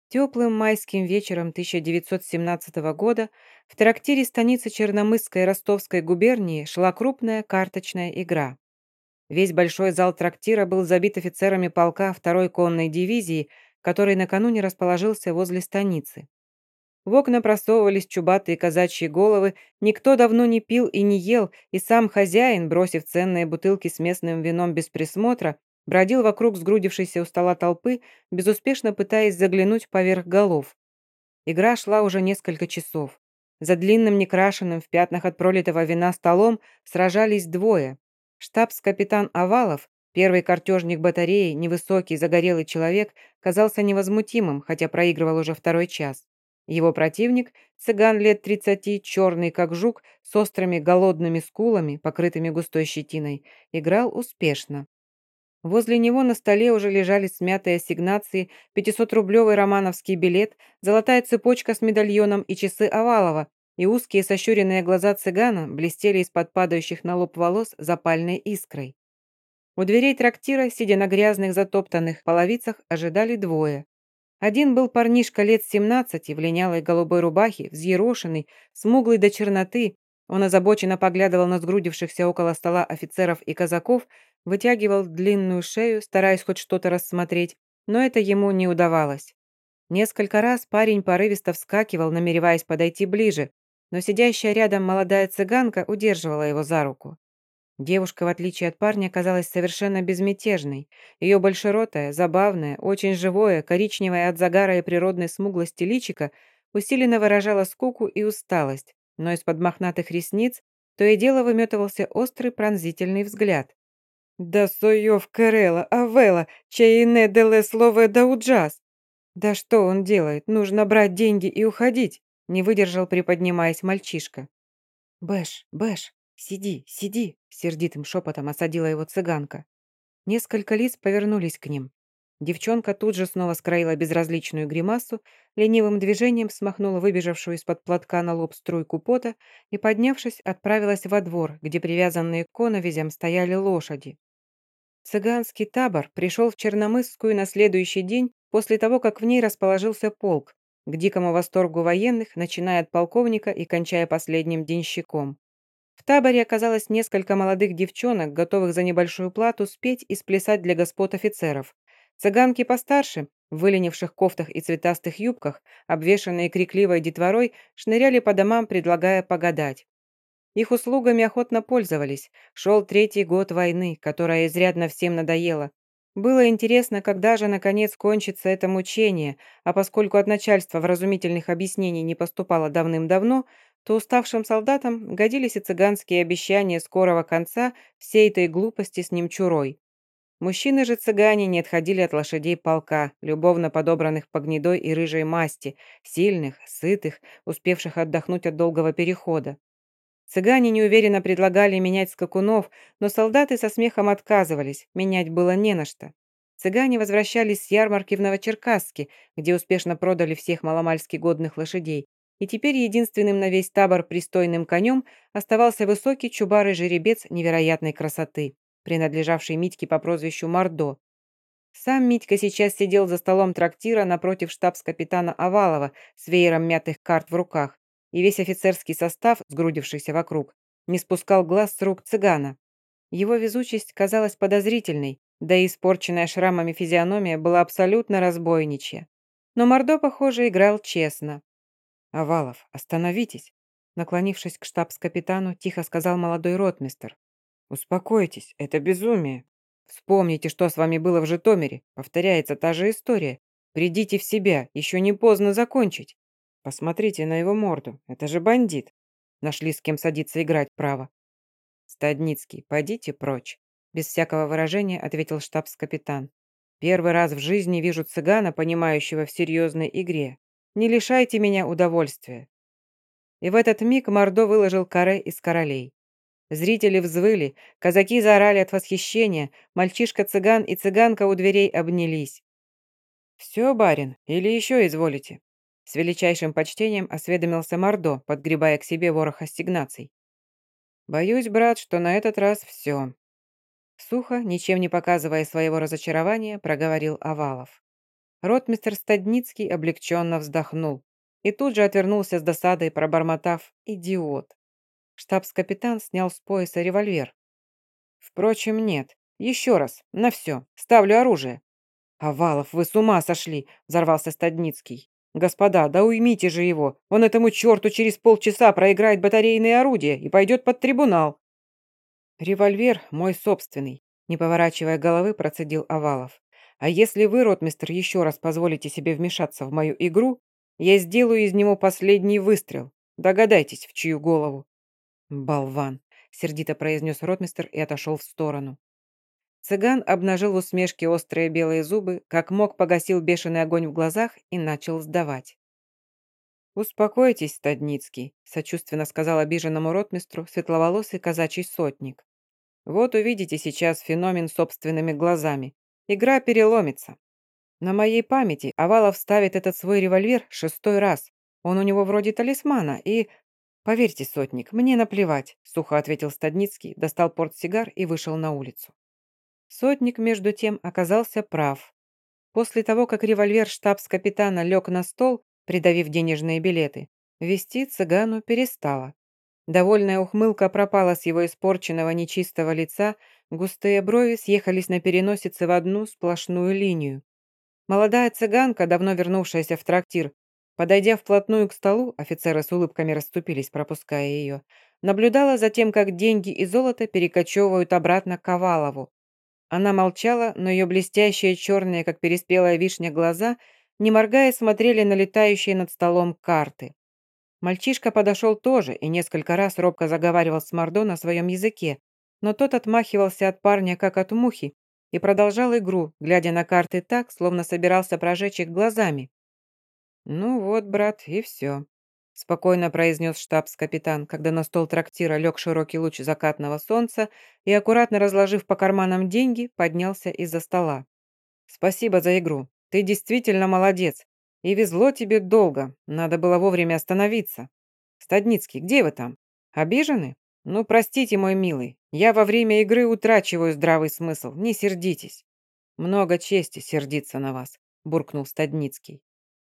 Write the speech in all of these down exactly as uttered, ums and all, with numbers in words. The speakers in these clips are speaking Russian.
Теплым майским вечером тысяча девятьсот семнадцатого года в трактире станицы Черномысской Ростовской губернии шла крупная карточная игра. Весь большой зал трактира был забит офицерами полка второй конной дивизии, который накануне расположился возле станицы. В окна просовывались чубатые казачьи головы, никто давно не пил и не ел, и сам хозяин, бросив ценные бутылки с местным вином без присмотра, бродил вокруг сгрудившейся у стола толпы, безуспешно пытаясь заглянуть поверх голов. Игра шла уже несколько часов. За длинным некрашенным в пятнах от пролитого вина столом сражались двое. Штабс-капитан Овалов, первый картежник батареи, невысокий загорелый человек, казался невозмутимым, хотя проигрывал уже второй час. Его противник, цыган лет тридцати, черный как жук, с острыми голодными скулами, покрытыми густой щетиной, играл успешно. Возле него на столе уже лежали смятые ассигнации, пятисотрублевый романовский билет, золотая цепочка с медальоном и часы Овалова, и узкие сощуренные глаза цыгана блестели из-под падающих на лоб волос запальной искрой. У дверей трактира, сидя на грязных затоптанных половицах, ожидали двое. Один был парнишка лет семнадцати, в линялой голубой рубахе, взъерошенный, смуглый до черноты. Он озабоченно поглядывал на сгрудившихся около стола офицеров и казаков, вытягивал длинную шею, стараясь хоть что-то рассмотреть, но это ему не удавалось. Несколько раз парень порывисто вскакивал, намереваясь подойти ближе, но сидящая рядом молодая цыганка удерживала его за руку. Девушка, в отличие от парня, казалась совершенно безмятежной. Ее большеротое, забавное, очень живое, коричневое от загара и природной смуглости личико усиленно выражало скуку и усталость, но из-под мохнатых ресниц то и дело выметывался острый пронзительный взгляд. «Да соев Керела, Авела, чаине деле слове дауджаз!» «Да что он делает? Нужно брать деньги и уходить!» не выдержал, приподнимаясь мальчишка. «Бэш, Бэш, сиди, сиди!» — сердитым шепотом осадила его цыганка. Несколько лиц повернулись к ним. Девчонка тут же снова скроила безразличную гримасу, ленивым движением смахнула выбежавшую из-под платка на лоб струйку пота и, поднявшись, отправилась во двор, где привязанные к коновизям стояли лошади. Цыганский табор пришел в Черномысскую на следующий день после того, как в ней расположился полк, к дикому восторгу военных, начиная от полковника и кончая последним денщиком. В таборе оказалось несколько молодых девчонок, готовых за небольшую плату спеть и сплясать для господ офицеров. Цыганки постарше, в выленивших кофтах и цветастых юбках, обвешанные крикливой детворой, шныряли по домам, предлагая погадать. Их услугами охотно пользовались. Шел третий год войны, которая изрядно всем надоела. Было интересно, когда же, наконец, кончится это мучение, а поскольку от начальства вразумительных объяснений не поступало давным-давно, то уставшим солдатам годились и цыганские обещания скорого конца всей этой глупости с немчурой. Мужчины же цыгане не отходили от лошадей полка, любовно подобранных по гнедой и рыжей масти, сильных, сытых, успевших отдохнуть от долгого перехода. Цыгане неуверенно предлагали менять скакунов, но солдаты со смехом отказывались, менять было не на что. Цыгане возвращались с ярмарки в Новочеркасске, где успешно продали всех маломальски годных лошадей, и теперь единственным на весь табор пристойным конем оставался высокий чубарый жеребец невероятной красоты, принадлежавший Митьке по прозвищу Мордо. Сам Митька сейчас сидел за столом трактира напротив штабс-капитана Овалова с веером мятых карт в руках, и весь офицерский состав, сгрудившийся вокруг, не спускал глаз с рук цыгана. Его везучесть казалась подозрительной, да и испорченная шрамами физиономия была абсолютно разбойничья. Но Мордо, похоже, играл честно. «Овалов, остановитесь!» Наклонившись к штабс-капитану, тихо сказал молодой ротмистр. «Успокойтесь, это безумие. Вспомните, что с вами было в Житомире. Повторяется та же история. Придите в себя, еще не поздно закончить. Посмотрите на его морду, это же бандит. Нашли с кем садиться играть, право». «Стадницкий, пойдите прочь», — без всякого выражения ответил штабс-капитан. «Первый раз в жизни вижу цыгана, понимающего в серьезной игре. Не лишайте меня удовольствия». И в этот миг Мордо выложил каре из королей. Зрители взвыли, казаки заорали от восхищения, мальчишка-цыган и цыганка у дверей обнялись. «Все, барин, или еще изволите?» С величайшим почтением осведомился Мордо, подгребая к себе ворох ассигнаций. «Боюсь, брат, что на этот раз все». Сухо, ничем не показывая своего разочарования, проговорил Овалов. Ротмистр Стадницкий облегченно вздохнул и тут же отвернулся с досадой, пробормотав «идиот». Штабс-капитан снял с пояса револьвер. «Впрочем, нет. Еще раз. На все. Ставлю оружие». «Авалов, вы с ума сошли!» – взорвался Стадницкий. «Господа, да уймите же его! Он этому черту через полчаса проиграет батарейные орудия и пойдет под трибунал!» «Револьвер мой собственный», – не поворачивая головы, процедил Авалов. «А если вы, ротмистр, еще раз позволите себе вмешаться в мою игру, я сделаю из него последний выстрел. Догадайтесь, в чью голову». «Болван», – сердито произнес ротмистр и отошел в сторону. Цыган обнажил в усмешке острые белые зубы, как мог погасил бешеный огонь в глазах и начал сдавать. «Успокойтесь, Стадницкий», – сочувственно сказал обиженному ротмистру светловолосый казачий сотник. «Вот увидите сейчас феномен собственными глазами. Игра переломится. На моей памяти Авалов ставит этот свой револьвер шестой раз. Он у него вроде талисмана и...» «Поверьте, сотник, мне наплевать», – сухо ответил Стадницкий, достал портсигар и вышел на улицу. Сотник, между тем, оказался прав. После того, как револьвер штабс-капитана лег на стол, придавив денежные билеты, вести цыгану перестала. Довольная ухмылка пропала с его испорченного нечистого лица, густые брови съехались на переносице в одну сплошную линию. Молодая цыганка, давно вернувшаяся в трактир, подойдя вплотную к столу, офицеры с улыбками расступились, пропуская ее, наблюдала за тем, как деньги и золото перекочевывают обратно к Авалову. Она молчала, но ее блестящие черные, как переспелая вишня, глаза, не моргая, смотрели на летающие над столом карты. Мальчишка подошел тоже и несколько раз робко заговаривал с Мордо на своем языке, но тот отмахивался от парня, как от мухи, и продолжал игру, глядя на карты так, словно собирался прожечь их глазами. «Ну вот, брат, и все», — спокойно произнес штабс-капитан, когда на стол трактира лег широкий луч закатного солнца и, аккуратно разложив по карманам деньги, поднялся из-за стола. «Спасибо за игру. Ты действительно молодец. И везло тебе долго. Надо было вовремя остановиться. Стадницкий, где вы там? Обижены? Ну, простите, мой милый. Я во время игры утрачиваю здравый смысл. Не сердитесь». «Много чести сердиться на вас», — буркнул Стадницкий.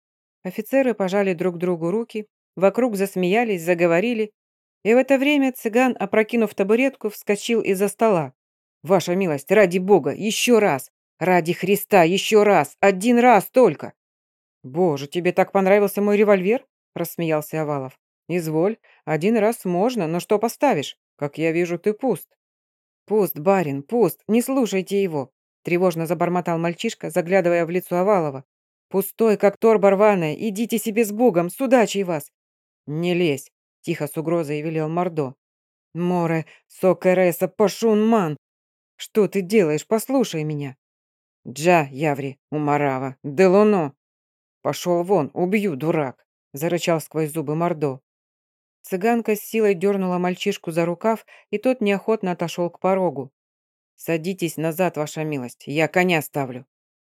Офицеры пожали друг другу руки, вокруг засмеялись, заговорили, и в это время цыган, опрокинув табуретку, вскочил из-за стола. «Ваша милость, ради бога, еще раз! Ради Христа, еще раз! Один раз только!» «Боже, тебе так понравился мой револьвер?» – рассмеялся Авалов. «Изволь, один раз можно, но что поставишь? Как я вижу, ты пуст». «Пуст, барин, пуст, не слушайте его!» – тревожно забормотал мальчишка, заглядывая в лицо Авалова. «Пустой, как торба рваная, идите себе с Богом, судачий вас!» «Не лезь!» – тихо с угрозой велел Мордо. «Море, сокереса, пашунман! Что ты делаешь? Послушай меня!» «Джа, Яври, умарава, делоно!» «Пошел вон, убью, дурак!» – зарычал сквозь зубы Мордо. Цыганка с силой дернула мальчишку за рукав, и тот неохотно отошел к порогу. «Садитесь назад, ваша милость, я коня ставлю».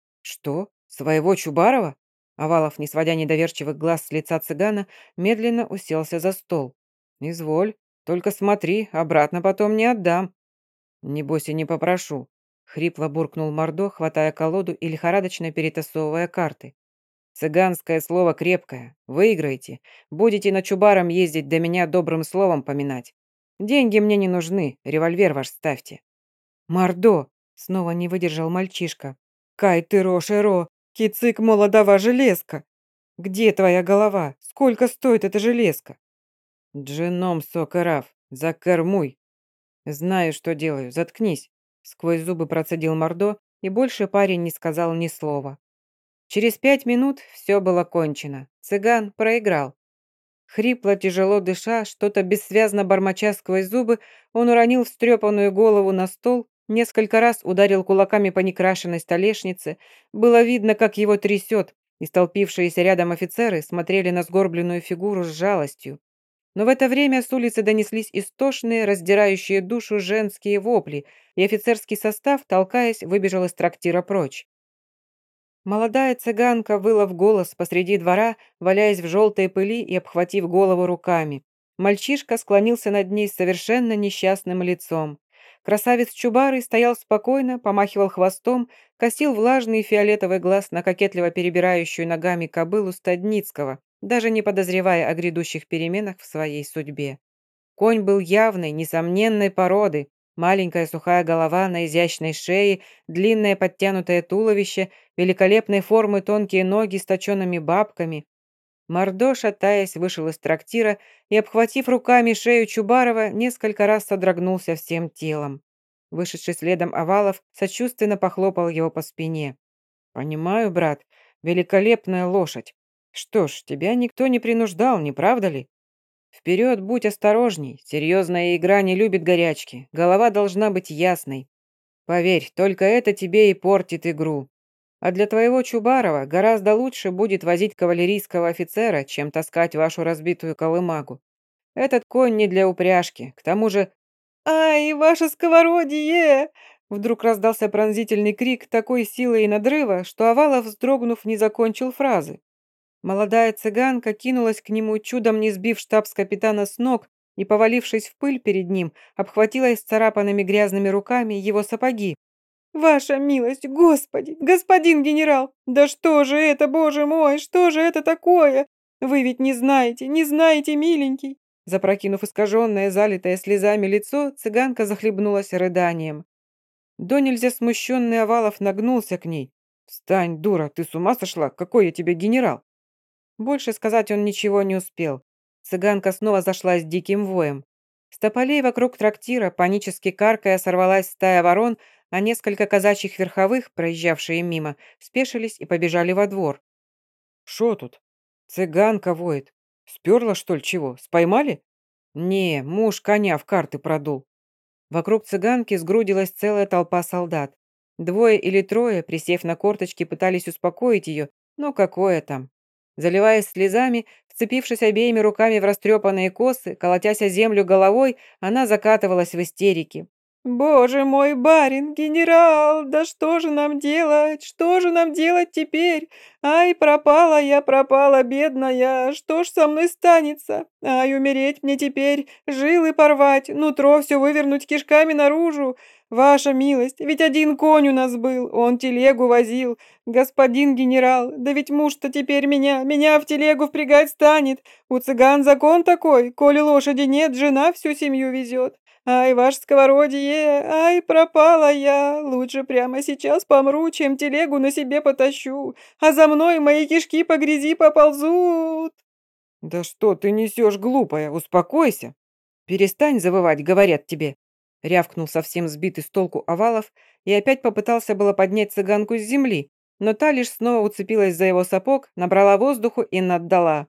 «Что? Своего Чубарова?» Авалов, не сводя недоверчивых глаз с лица цыгана, медленно уселся за стол. «Изволь, только смотри, обратно потом не отдам». «Небось и не попрошу», — хрипло буркнул Мордо, хватая колоду и лихорадочно перетасовывая карты. «Цыганское слово крепкое. Выиграете. Будете на Чубаром ездить, до меня добрым словом поминать. Деньги мне не нужны, револьвер ваш ставьте». «Мордо!» — снова не выдержал мальчишка. «Кай ты рошеро! Кицик молодова железка! Где твоя голова? Сколько стоит эта железка?» «Дженом сокарав, закормуй!» «Знаю, что делаю, заткнись!» Сквозь зубы процедил Мордо, и больше парень не сказал ни слова. Через пять минут все было кончено. Цыган проиграл. Хрипло, тяжело дыша, что-то бессвязно бормоча сквозь зубы, он уронил встрепанную голову на стол, несколько раз ударил кулаками по некрашенной столешнице. Было видно, как его трясет, и столпившиеся рядом офицеры смотрели на сгорбленную фигуру с жалостью. Но в это время с улицы донеслись истошные, раздирающие душу женские вопли, и офицерский состав, толкаясь, выбежал из трактира прочь. Молодая цыганка выла в голос посреди двора, валяясь в желтой пыли и обхватив голову руками. Мальчишка склонился над ней с совершенно несчастным лицом. Красавец Чубарый стоял спокойно, помахивал хвостом, косил влажный фиолетовый глаз на кокетливо перебирающую ногами кобылу Стадницкого, даже не подозревая о грядущих переменах в своей судьбе. Конь был явной, несомненной породы. Маленькая сухая голова на изящной шее, длинное подтянутое туловище, великолепной формы тонкие ноги с точенными бабками. Мордо, шатаясь, вышел из трактира и, обхватив руками шею Чубарова, несколько раз содрогнулся всем телом. Вышедший следом Овалов сочувственно похлопал его по спине. «Понимаю, брат, великолепная лошадь. Что ж, тебя никто не принуждал, не правда ли? Вперед, будь осторожней, серьезная игра не любит горячки, голова должна быть ясной. Поверь, только это тебе и портит игру. А для твоего Чубарова гораздо лучше будет возить кавалерийского офицера, чем таскать вашу разбитую колымагу. Этот конь не для упряжки, к тому же...» «Ай, ваше сковородие!» Вдруг раздался пронзительный крик такой силы и надрыва, что Овалов, вздрогнув, не закончил фразы. Молодая цыганка кинулась к нему, чудом не сбив штабс-капитана с ног, и, повалившись в пыль перед ним, обхватила исцарапанными грязными руками его сапоги. «Ваша милость, господи, господин генерал! Да что же это, боже мой, что же это такое? Вы ведь не знаете, не знаете, миленький!» Запрокинув искаженное, залитое слезами лицо, цыганка захлебнулась рыданием. До нельзя смущенный Овалов нагнулся к ней. «Встань, дура, ты с ума сошла? Какой я тебе генерал?» Больше сказать он ничего не успел. Цыганка снова зашлась диким воем. С тополей вокруг трактира, панически каркая, сорвалась стая ворон, а несколько казачьих верховых, проезжавшие мимо, спешились и побежали во двор. «Шо тут? Цыганка воет. Сперла, что ли, чего? Споймали?» «Не, муж коня в карты продул». Вокруг цыганки сгрудилась целая толпа солдат. Двое или трое, присев на корточки, пытались успокоить ее, но какое там. Заливаясь слезами, вцепившись обеими руками в растрепанные косы, колотясь о землю головой, она закатывалась в истерике. «Боже мой, барин, генерал, да что же нам делать? Что же нам делать теперь? Ай, пропала я, пропала, бедная, что ж со мной станется? Ай, умереть мне теперь, жилы порвать, нутро все вывернуть кишками наружу. Ваша милость, ведь один конь у нас был, он телегу возил. Господин генерал, да ведь муж-то теперь меня, меня в телегу впрягать станет. У цыган закон такой, коли лошади нет, жена всю семью везет. Ай, ваш сковородие, ай, пропала я. Лучше прямо сейчас помру, чем телегу на себе потащу, а за мной мои кишки по грязи поползут». «Да что ты несешь, глупая, успокойся. Перестань завывать, говорят тебе», — рявкнул совсем сбитый с толку Овалов и опять попытался было поднять цыганку с земли, но та лишь снова уцепилась за его сапог, набрала воздуху и наддала.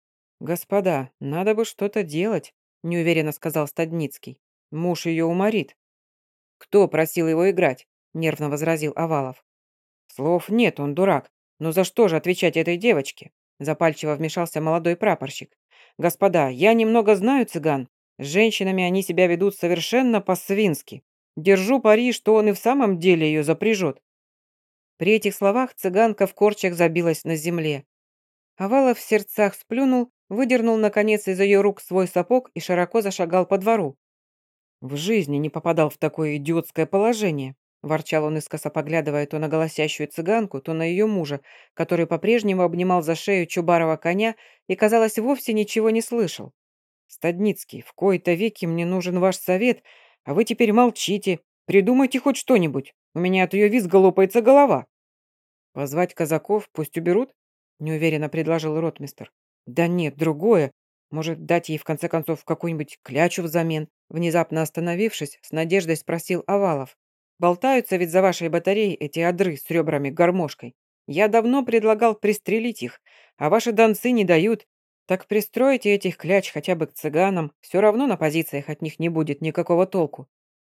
«Господа, надо бы что-то делать», — неуверенно сказал Стадницкий. «Муж ее уморит». «Кто просил его играть?» — нервно возразил Овалов. «Слов нет, он дурак. Но за что же отвечать этой девочке?» — запальчиво вмешался молодой прапорщик. «Господа, я немного знаю цыган. С женщинами они себя ведут совершенно по-свински. Держу пари, что он и в самом деле ее запряжет». При этих словах цыганка в корчах забилась на земле. Овалов в сердцах сплюнул, выдернул, наконец, из ее рук свой сапог и широко зашагал по двору. «В жизни не попадал в такое идиотское положение», – ворчал он, искоса поглядывая то на голосящую цыганку, то на ее мужа, который по-прежнему обнимал за шею Чубарова коня и, казалось, вовсе ничего не слышал. «Стадницкий, в кои-то веки мне нужен ваш совет, а вы теперь молчите. Придумайте хоть что-нибудь. У меня от ее визга лопается голова». «Позвать казаков, пусть уберут?» – неуверенно предложил ротмистр. «Да нет, другое. Может, дать ей, в конце концов, какую-нибудь клячу взамен?» Внезапно остановившись, с надеждой спросил Овалов. «Болтаются ведь за вашей батареей эти одры с ребрами-гармошкой. Я давно предлагал пристрелить их, а ваши донцы не дают. Так пристройте этих кляч хотя бы к цыганам, все равно на позициях от них не будет никакого толку».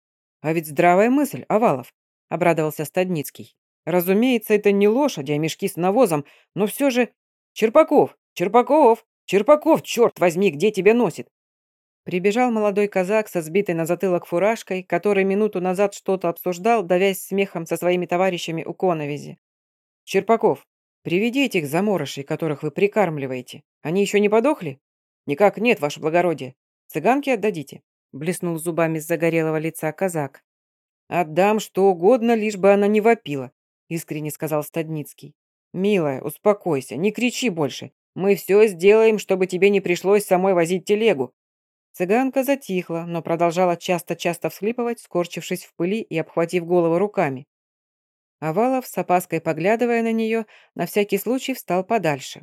«А ведь здравая мысль, Овалов», — обрадовался Стадницкий. «Разумеется, это не лошади, а мешки с навозом, но все же... Черпаков! Черпаков! Черпаков, черт возьми, где тебя носит?» Прибежал молодой казак со сбитой на затылок фуражкой, который минуту назад что-то обсуждал, давясь смехом со своими товарищами у коновизи. «Черпаков, приведи этих заморышей, которых вы прикармливаете. Они еще не подохли?» «Никак нет, ваше благородие. Цыганки отдадите», — блеснул зубами с загорелого лица казак. «Отдам что угодно, лишь бы она не вопила», — искренне сказал Стадницкий. «Милая, успокойся, не кричи больше. Мы все сделаем, чтобы тебе не пришлось самой возить телегу». Цыганка затихла, но продолжала часто-часто всхлипывать, скорчившись в пыли и обхватив голову руками. Авалов, с опаской поглядывая на нее, на всякий случай встал подальше.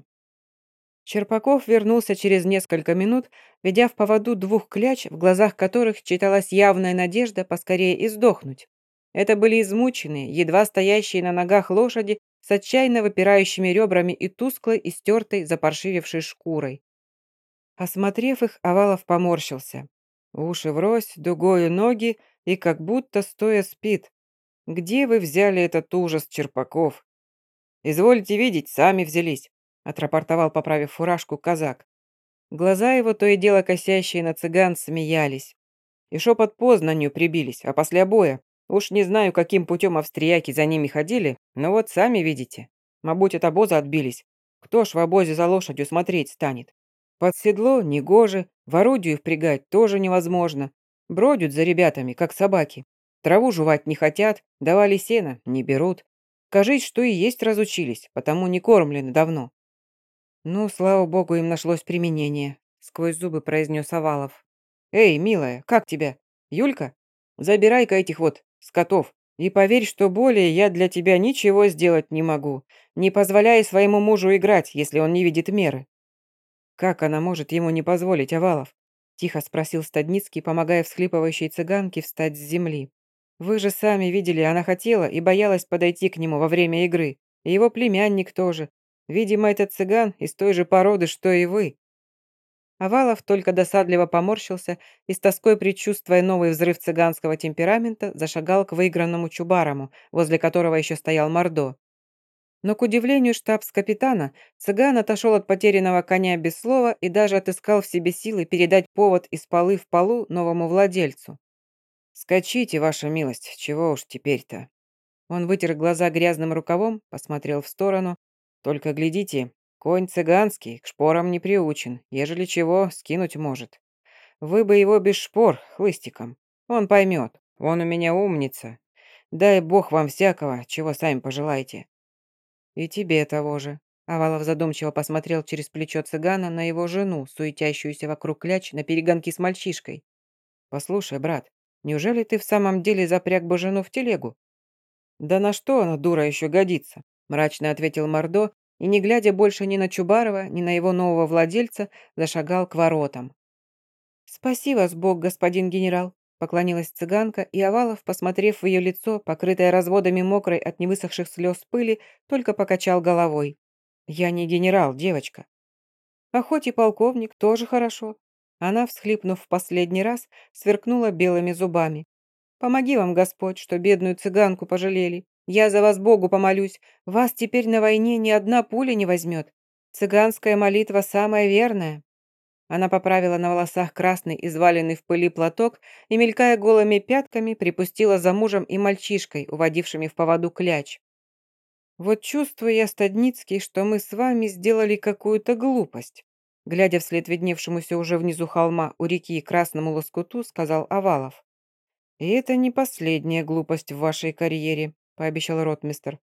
Черпаков вернулся через несколько минут, ведя в поводу двух кляч, в глазах которых читалась явная надежда поскорее издохнуть. Это были измученные, едва стоящие на ногах лошади с отчаянно выпирающими ребрами и тусклой, истертой, запаршивевшей шкурой. Осмотрев их, Авалов поморщился. Уши врозь, дугою ноги и как будто стоя спит. «Где вы взяли этот ужас, Черпаков?» «Извольте видеть, сами взялись», — отрапортовал, поправив фуражку, казак. Глаза его, то и дело косящие на цыган, смеялись. И шо под Познанью прибились, а после боя. Уж не знаю, каким путем австрияки за ними ходили, но вот сами видите. Мабуть, от обоза отбились. Кто ж в обозе за лошадью смотреть станет? Под седло негоже, в орудию впрягать тоже невозможно. Бродят за ребятами, как собаки. Траву жевать не хотят, давали сено, не берут. Кажись, что и есть разучились, потому не кормлены давно. Ну, слава богу, им нашлось применение, сквозь зубы произнес Овалов. Эй, милая, как тебя? Юлька? Забирай-ка этих вот скотов. И поверь, что более я для тебя ничего сделать не могу. Не позволяй своему мужу играть, если он не видит меры. Как она может ему не позволить, Овалов? Тихо спросил Стадницкий, помогая всхлипывающей цыганке встать с земли. Вы же сами видели, она хотела и боялась подойти к нему во время игры. И его племянник тоже. Видимо, этот цыган из той же породы, что и вы. Овалов только досадливо поморщился и, с тоской предчувствуя новый взрыв цыганского темперамента, зашагал к выигранному Чубарому, возле которого еще стоял Мордо. Но, к удивлению штабс-капитана, цыган отошел от потерянного коня без слова и даже отыскал в себе силы передать повод из полы в полу новому владельцу. «Скачите, ваша милость, чего уж теперь-то?» Он вытер глаза грязным рукавом, посмотрел в сторону. «Только глядите, конь цыганский, к шпорам не приучен, ежели чего, скинуть может. Вы бы его без шпор, хлыстиком. Он поймет, он у меня умница. Дай бог вам всякого, чего сами пожелаете». «И тебе того же». Авалов задумчиво посмотрел через плечо цыгана на его жену, суетящуюся вокруг кляч на перегонки с мальчишкой. «Послушай, брат, неужели ты в самом деле запряг бы жену в телегу?» «Да на что она, дура, еще годится?» мрачно ответил Мордо и, не глядя больше ни на Чубарова, ни на его нового владельца, зашагал к воротам. «Спаси вас, Бог, господин генерал», поклонилась цыганка, и Овалов, посмотрев в ее лицо, покрытое разводами мокрой от невысохших слез пыли, только покачал головой. «Я не генерал, девочка». «А хоть и полковник, тоже хорошо». Она, всхлипнув в последний раз, сверкнула белыми зубами. «Помоги вам, Господь, что бедную цыганку пожалели. Я за вас Богу помолюсь. Вас теперь на войне ни одна пуля не возьмет. Цыганская молитва самая верная». Она поправила на волосах красный, изваленный в пыли платок и, мелькая голыми пятками, припустила за мужем и мальчишкой, уводившими в поводу кляч. «Вот чувствую я, Стадницкий, что мы с вами сделали какую-то глупость», глядя вслед видневшемуся уже внизу холма у реки красному лоскуту, сказал Овалов. «И это не последняя глупость в вашей карьере», пообещал ротмистр.